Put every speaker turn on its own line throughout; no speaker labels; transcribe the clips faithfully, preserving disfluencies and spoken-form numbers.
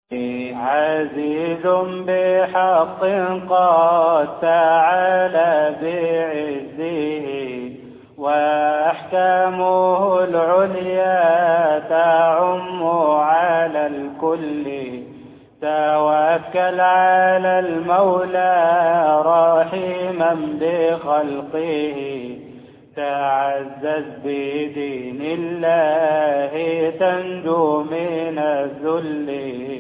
عزيز بحق قد تعالى بعزه، وأحكامه العليا تعم على الكل. توكل على المولى رحيما بخلقه، تعزز بدين الله تنجو من الذل.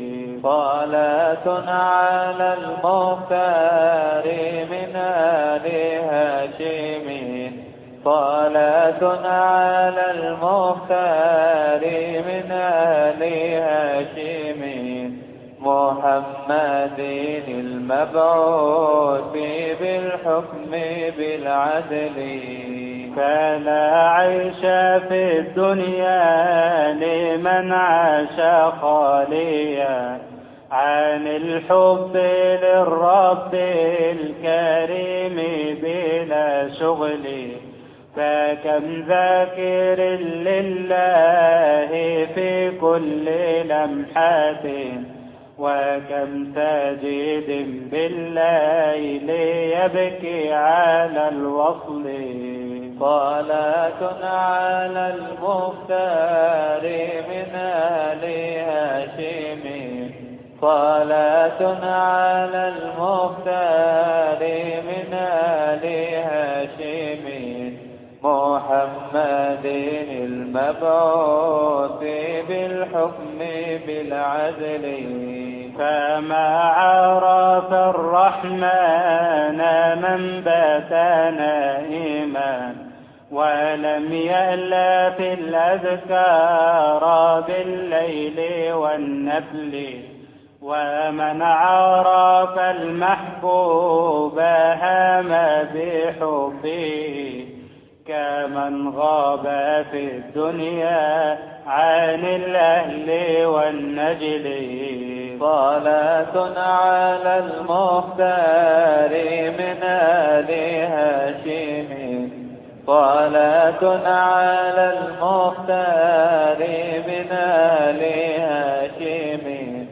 صلاة على المختار من آل هاشم، صلاة على المختار من آل هاشم، محمد المبعوث بالحكم بالعدل.
فلا عيش في الدنيا لمن عاش خاليا عن الحب للرب الكريم بلا شغل. فكم ذاكر لله في كل لمحة، وكم ساجد بالليل يبكي على الوصل.
صلاة على المختار من آل هاشم، صلاة على المختار من آل هاشم، محمد المبعوث بالحكم بالعدل.
فما عرف الرحمن من بات نائما، ولم يألى في الأذكار بالليل والنفل. ومن عرف المحبوب هام بحبه، كمن غاب في الدنيا عن الأهل والنجل.
صلاة على المختار من آل هاشم، صلاة على المختار من آل هاشم،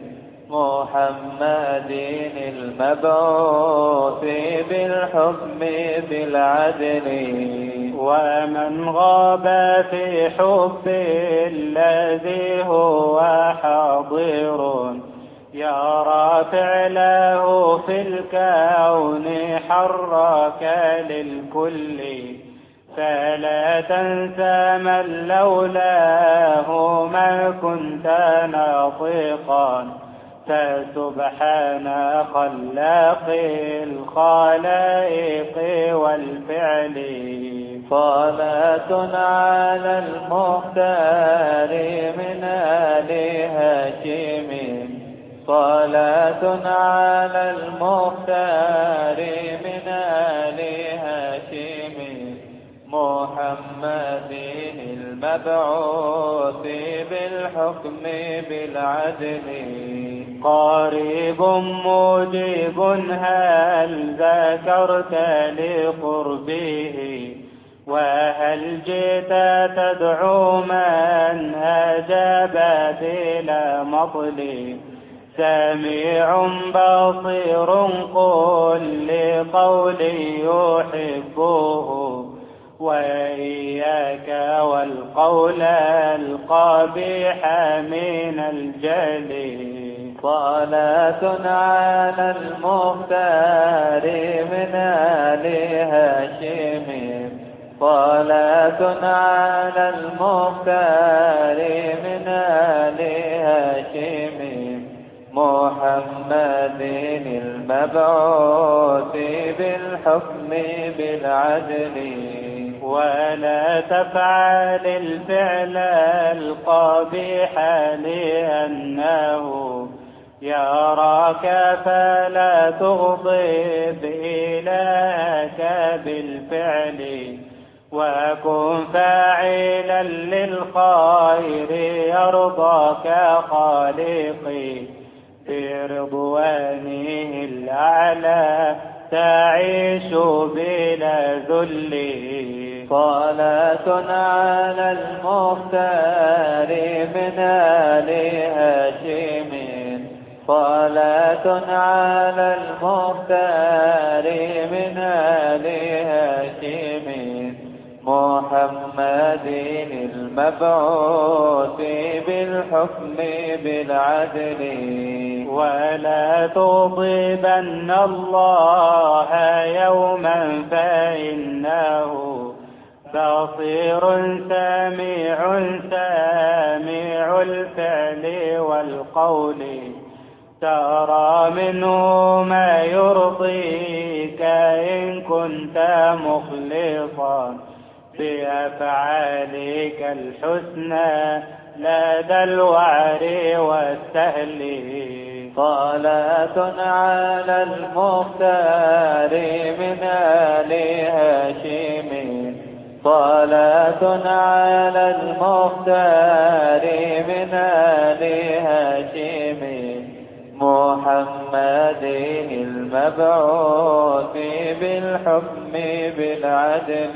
محمد المبعوث بالحكم بالعدل.
ومن غاب في حب الذي هو حاضر، يرى فعله في الكون حرك للكل. فلا تنسى من لولاه ما كنت ناطقا، فسبحان خلاق الخلائق والفعل.
صلاة على المختار من آل هاشم، صلاة على المختار من آل هاشم، محمد المبعوث بالحكم بالعدل.
قريب مجيب هل ذكرت لقربه، وهل جئت تدعو من أجاب بلا مطل. سميع بصير قل لقولي يحبه، وإياك والقول القبيح من الجل.
صلاة على المختار من آل هاشم، صلاة على المختار من آل هاشم، محمد المبعوث بالحكم بالعدل.
ولا تفعل الفعل القبيح لأنه يراك، فلا تغضب إلهك بالفعل. وكن فاعلا للخير يرضاك خالقي، برضوانه الأعلى تعيش بلا ذل.
صلاة على المختار من آل هاشم، صلاة على المختار من آل هاشم محمد المبعوث بالحكم بالعدل.
ولا تغضبن الله يوما فإنه بصير سميع سامع الفعل والقول. ترى منه ما يرضيك إن كنت مخلصا بأفعالك الحسنى لدى الوعر والسهل.
صلاة على المختار من آل هاشم صلاة على المختار من آل هاشم محمد المبعوث بالحكم بالعدل.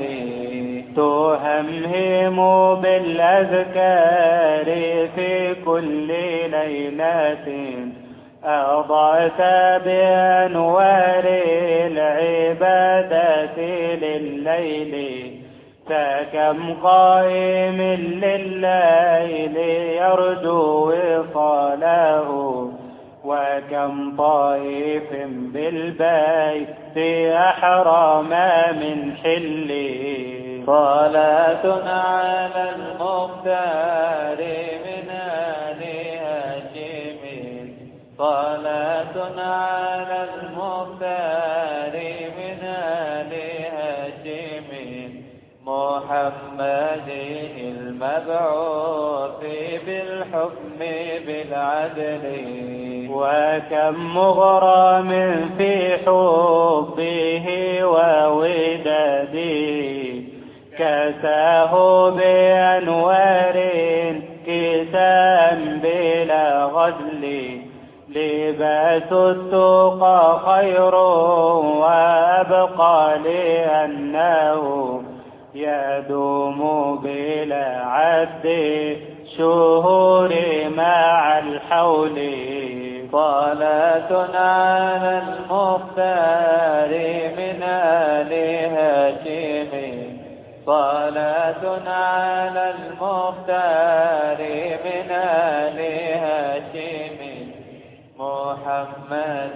تهمهم بالأذكار في كل ليلة أضعت بأنوار العبادة لليل. فكم قائم لليل يرجو وصاله وكم طائف بالبيت أحرم من حله.
صلاة على المختار من آل هاشم صلاة على المختار من آل هاشم محمد المبعوث بالحكم بالعدل.
وكم مغرم في حبه ووداده كساه بأنوار كساء بلا غزل. لباس التقى خير وأبقى لأنه يدوم بلا عد شهور مع الحول.
صلاة على المختار من آل هاشم صلاة على المختار من آل هاشم محمد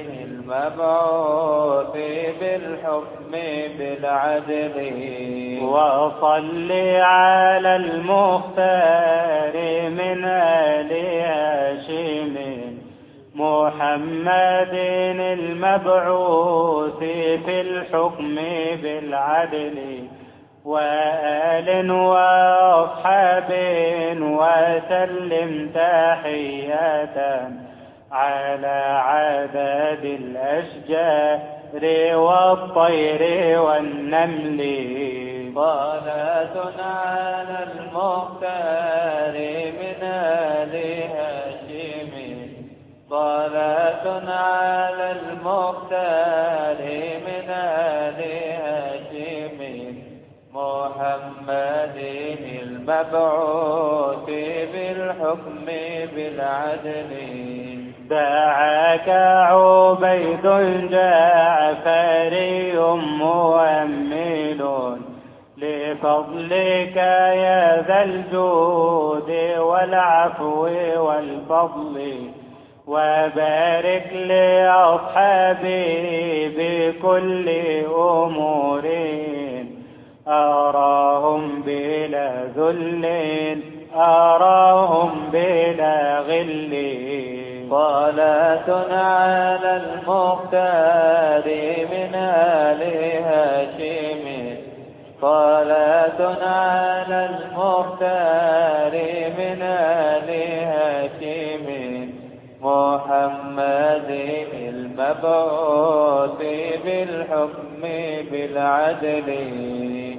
المبعوث بالحكم بالعدل.
وصل على المختار من آل هاشم محمد المبعوث في الحكم بالعدل. وآل وأصحاب وسلم تحية على عدد الأشجار والطير والنمل.
صلاة على المختار من آل هاشم صلاة على المختار من آل هاشم محمد المبعوث بالحكم بالعدل.
دعاك عبيد جعفري مؤمل لفضلك يا ذا الجود والعفو والفضل. وبارك لأصحابي بكل أمور أراهم بلا ذل أراهم بلا غل.
صلاة على المختار من آل هاشم صلاة على المختار من آل هاشم محمد المبعوث بالحكم بالعدل.